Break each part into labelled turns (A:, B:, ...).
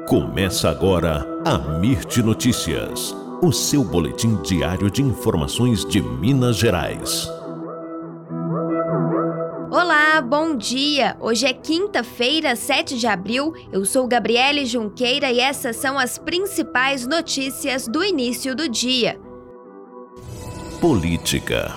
A: Começa agora a Mirte Notícias, o seu boletim diário de informações de Minas Gerais.
B: Olá, bom dia! Hoje é quinta-feira, 7 de abril. Eu sou Gabriele Junqueira e essas são as principais notícias do início do dia.
A: Política.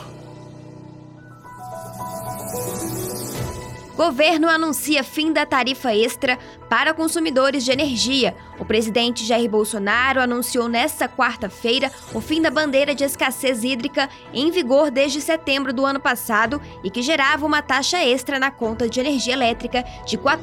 B: Governo anuncia fim da tarifa extra para consumidores de energia. O presidente Jair Bolsonaro anunciou nesta quarta-feira o fim da bandeira de escassez hídrica em vigor desde setembro do ano passado e que gerava uma taxa extra na conta de energia elétrica de R$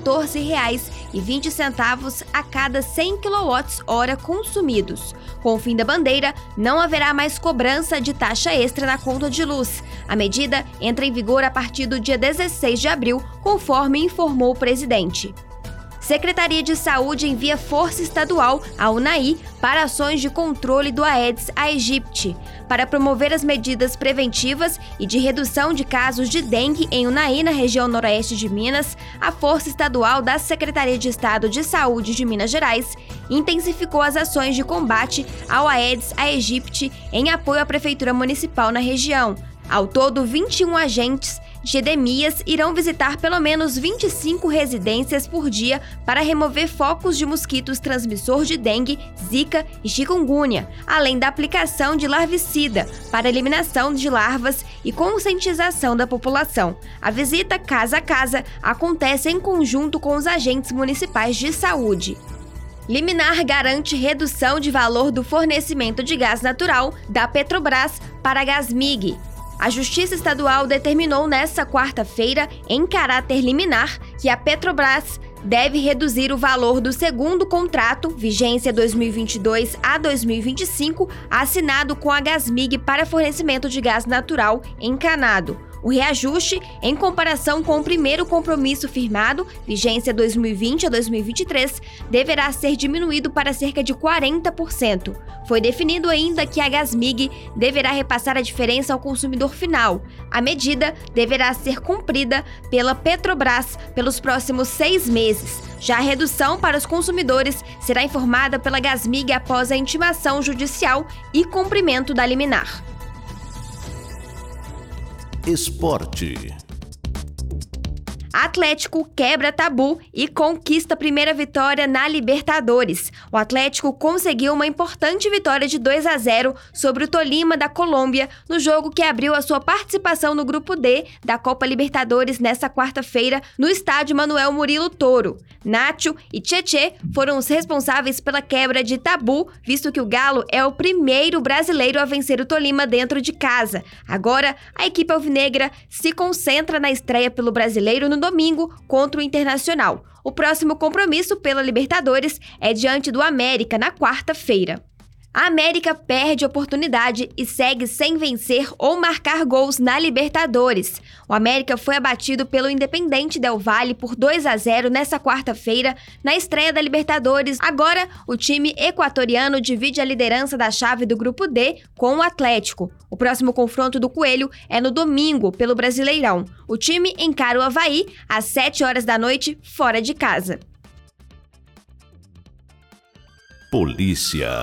B: 14,20 a cada 100 kWh consumidos. Com o fim da bandeira, não haverá mais cobrança de taxa extra na conta de luz. A medida entra em vigor a partir do dia 16 de abril, conforme informou o presidente. Secretaria de Saúde envia força estadual à UNAI para ações de controle do Aedes aegypti. Para promover as medidas preventivas e de redução de casos de dengue em UNAI na região noroeste de Minas, a força estadual da Secretaria de Estado de Saúde de Minas Gerais intensificou as ações de combate ao Aedes aegypti em apoio à Prefeitura Municipal na região. Ao todo, 21 agentes de endemias irão visitar pelo menos 25 residências por dia para remover focos de mosquitos transmissor de dengue, zika e chikungunya, além da aplicação de larvicida para eliminação de larvas e conscientização da população. A visita casa a casa acontece em conjunto com os agentes municipais de saúde. Liminar garante redução de valor do fornecimento de gás natural da Petrobras para a Gasmig. A Justiça Estadual determinou nesta quarta-feira, em caráter liminar, que a Petrobras deve reduzir o valor do segundo contrato, vigência 2022 a 2025, assinado com a Gasmig para fornecimento de gás natural encanado. O reajuste, em comparação com o primeiro compromisso firmado, vigência 2020 a 2023, deverá ser diminuído para cerca de 40%. Foi definido ainda que a Gasmig deverá repassar a diferença ao consumidor final. A medida deverá ser cumprida pela Petrobras pelos próximos 6 meses. Já a redução para os consumidores será informada pela Gasmig após a intimação judicial e cumprimento da liminar.
A: Esporte.
B: Atlético quebra tabu e conquista a primeira vitória na Libertadores. O Atlético conseguiu uma importante vitória de 2-0 sobre o Tolima da Colômbia no jogo que abriu a sua participação no Grupo D da Copa Libertadores nesta quarta-feira no estádio Manuel Murilo Toro. Nacho e Tchê foram os responsáveis pela quebra de tabu, visto que o Galo é o primeiro brasileiro a vencer o Tolima dentro de casa. Agora, a equipe alvinegra se concentra na estreia pelo Brasileiro no domingo contra o Internacional. O próximo compromisso pela Libertadores é diante do América na quarta-feira. A América perde oportunidade e segue sem vencer ou marcar gols na Libertadores. O América foi abatido pelo Independente Del Valle por 2-0 nesta quarta-feira, na estreia da Libertadores. Agora, o time equatoriano divide a liderança da chave do Grupo D com o Atlético. O próximo confronto do Coelho é no domingo, pelo Brasileirão. O time encara o Avaí às 7 horas da noite, fora de casa.
A: Polícia.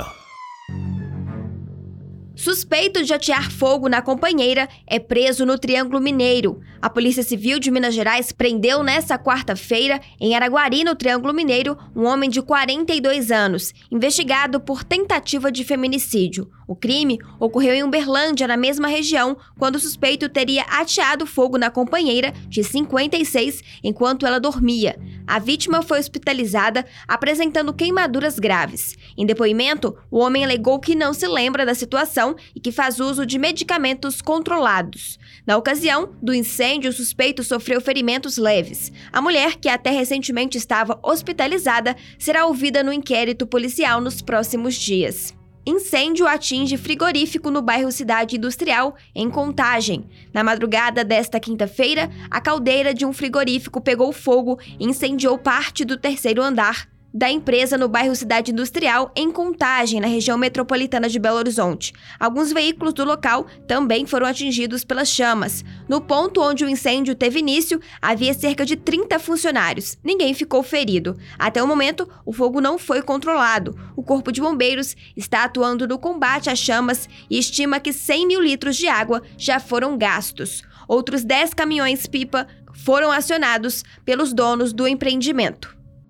B: Suspeito de atear fogo na companheira é preso no Triângulo Mineiro. A Polícia Civil de Minas Gerais prendeu nesta quarta-feira, em Araguari, no Triângulo Mineiro, um homem de 42 anos, investigado por tentativa de feminicídio. O crime ocorreu em Uberlândia, na mesma região, quando o suspeito teria ateado fogo na companheira, de 56, enquanto ela dormia. A vítima foi hospitalizada, apresentando queimaduras graves. Em depoimento, o homem alegou que não se lembra da situação e que faz uso de medicamentos controlados. Na ocasião do incêndio, o suspeito sofreu ferimentos leves. A mulher, que até recentemente estava hospitalizada, será ouvida no inquérito policial nos próximos dias. Incêndio atinge frigorífico no bairro Cidade Industrial, em Contagem. Na madrugada desta quinta-feira, a caldeira de um frigorífico pegou fogo e incendiou parte do terceiro andar da empresa no bairro Cidade Industrial, em Contagem, na região metropolitana de Belo Horizonte. Alguns veículos do local também foram atingidos pelas chamas. No ponto onde o incêndio teve início, havia cerca de 30 funcionários. Ninguém ficou ferido. Até o momento, o fogo não foi controlado. O Corpo de Bombeiros está atuando no combate às chamas e estima que 100 mil litros de água já foram gastos. Outros 10 caminhões-pipa foram acionados pelos donos do empreendimento.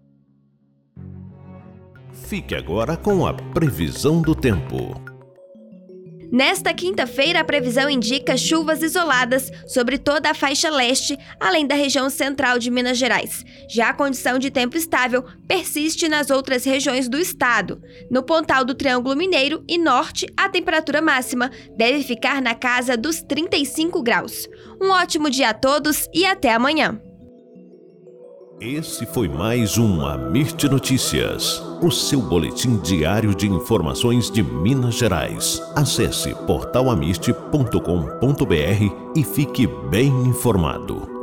A: Fique agora com a previsão do tempo.
B: Nesta quinta-feira, a previsão indica chuvas isoladas sobre toda a faixa leste, além da região central de Minas Gerais. Já a condição de tempo estável persiste nas outras regiões do estado. No Pontal do Triângulo Mineiro e Norte, a temperatura máxima deve ficar na casa dos 35 graus. Um ótimo dia a todos e até amanhã.
A: Esse foi mais um Amirte Notícias, o seu boletim diário de informações de Minas Gerais. Acesse portalamirte.com.br e fique bem informado.